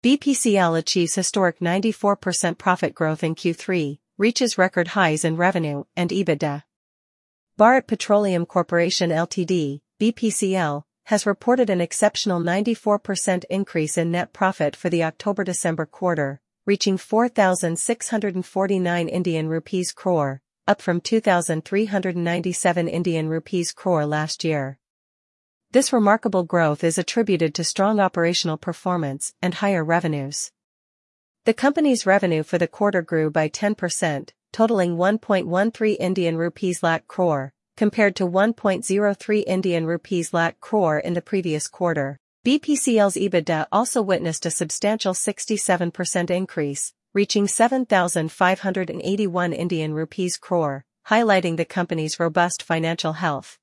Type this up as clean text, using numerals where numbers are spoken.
BPCL achieves historic 94% profit growth in Q3, reaches record highs in revenue and EBITDA. Bharat Petroleum Corporation Ltd, BPCL, has reported an exceptional 94% increase in net profit for the October-December quarter, reaching 4,649 Indian rupees crore, up from 2,397 Indian rupees crore last year. This remarkable growth is attributed to strong operational performance and higher revenues. The company's revenue for the quarter grew by 10%, totaling 1.13 Indian rupees lakh crore, compared to 1.03 Indian rupees lakh crore in the previous quarter. BPCL's EBITDA also witnessed a substantial 67% increase, reaching 7,581 Indian rupees crore, highlighting the company's robust financial health.